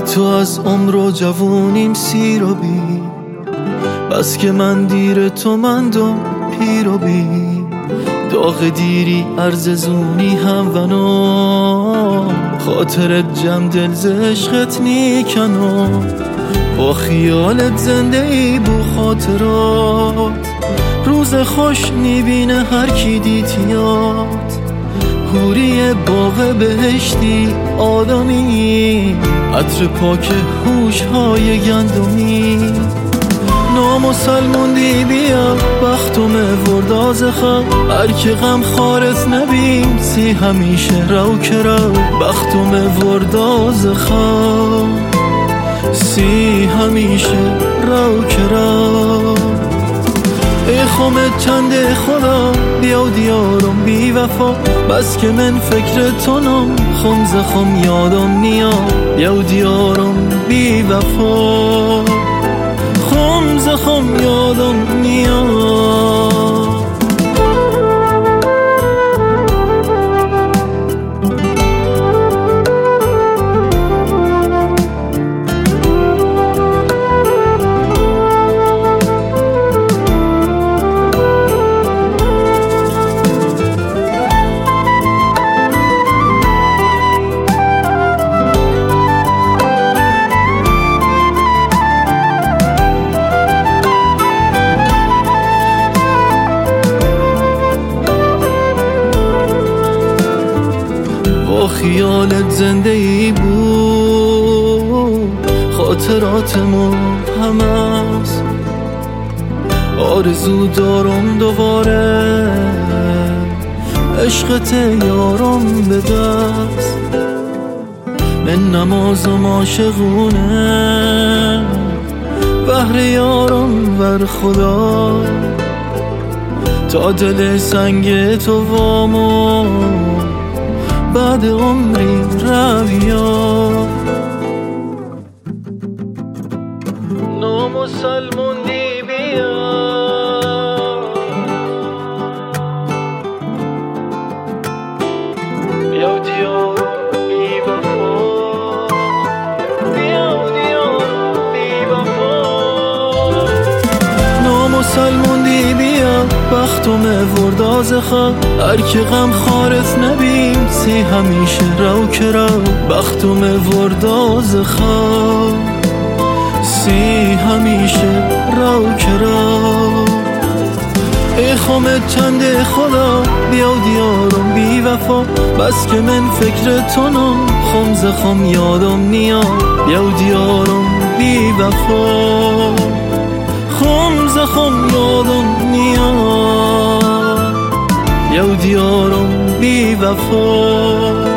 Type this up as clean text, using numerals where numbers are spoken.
تو از عمر و جوونیم سیر و بی، بس که من دیر تو مندم پیر و بی. داغ دیری عرض زونی هم ونو، خاطرت جم دل ز عشقت نیکنو. با خیالت زنده ای بو خاطرات، روز خوش میبینه هر کی دیتیات. حوری باغ بهشتی آدمی، عطر پاک هوش‌های گندمی. نامسلموندی بیا بختم ورداز خواب، هر که غم خارت نبیم سی همیشه رو که رو. بختم ورداز خواب سی همیشه رو که رو. ای خمت چنده خدا بیا دیارم بی وفا، بس که من فکر تونم خم زخم یادم نیا. بیا دیارم بی وفا خم زخم یادم نیا. با خیالت زنده ای بود، خاطراتمو همه است. آرزو دارم دوباره عشقت یارم به دست. من نمازم عاشقونه بهر یارم ور خدا، تا دل سنگ تو وامو بعد عمری رویا. نامسلموندی بیا بیا دیارم بی وفا، بیا دیارم بی وفا. نامسلموندی بیا بختم ورداز خواب، هر که غم خارت نبیم سی همیشه رو که رو. بختم ورداز خواب سی همیشه رو که رو. ای خمت چنده خدا بیا دیارم بی وفا، بس که من فکر تونم خم زخم یادم نیا. بیا دیارم بی وفا خم زخم یادم نیا. بیا دیارم بی وفا